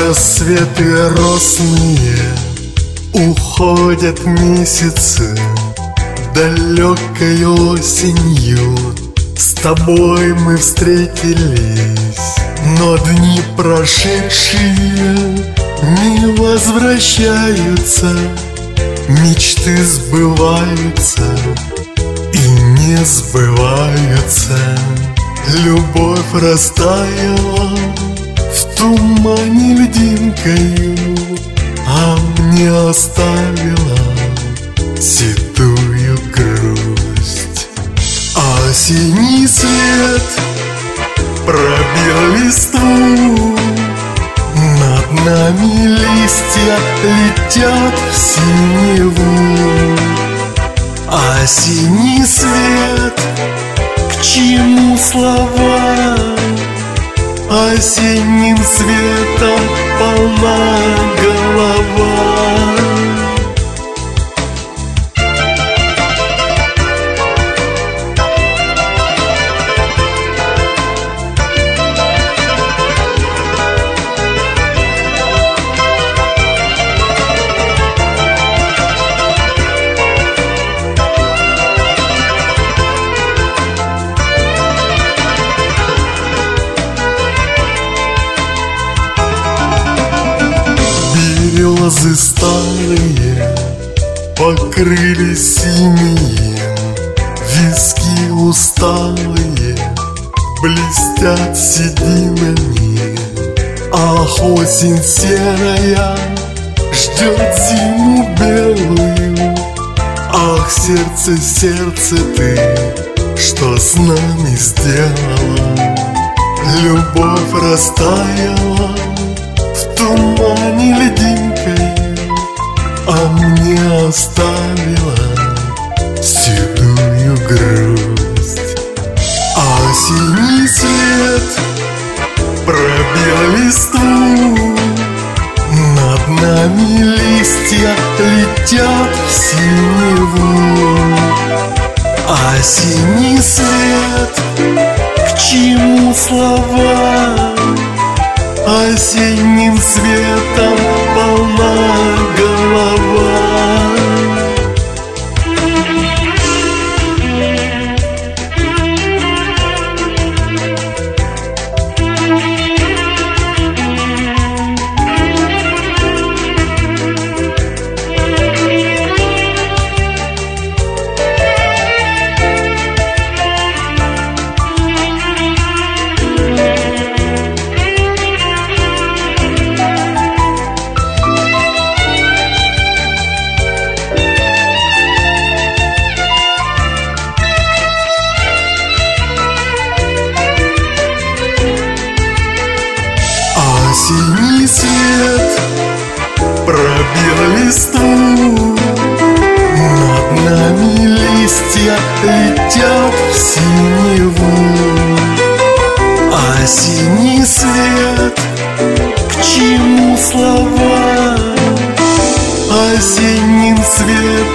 Рассветы росные, уходят месяцы, далекой осенью с тобой мы встретились. Но дни прошедшие не возвращаются, мечты сбываются и не сбываются. Любовь растаяла в тумане льдинкою, а мне оставила седую грусть. Осенний свет пробил листву, над нами листья летят в синеву. Осенний свет, к чему слова? Осенним светом полна голова. Березы старые покрылись синим, виски усталые блестят сединами. Ах, осень серая ждет зиму белую. Ах, сердце, сердце ты, что с нами сделала? Любовь растаяла в тумане льдинкой, а мне оставила седую грусть. Осенний свет пробил листву, над нами листья летят в синеву. Осенний свет, к чему слова? Осенним светом полна голова. Осенний свет пробил листву, над нами листья летят в синеву. Осенний свет, к чему слова? Осенним светом